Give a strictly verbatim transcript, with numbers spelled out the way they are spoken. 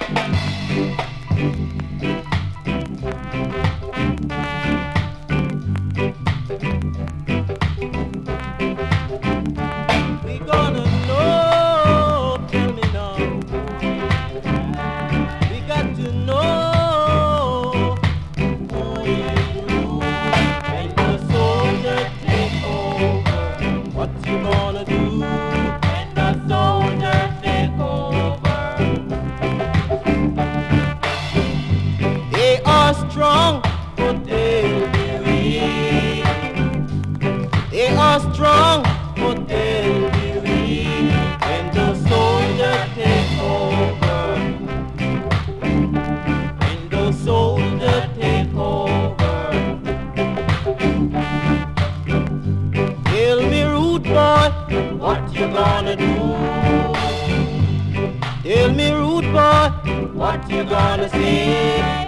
We gonna know, tell me now. We got to know. Oh yeah, when the soldiers take over, what you gonna do? When the soldiers take over, they are strong, but they'll be weak. They are strong, but they'll be weak when the soldiers take over. When the soldiers take over. Tell me, rude boy, what you gonna do? Tell me, rude boy, what you gonna say?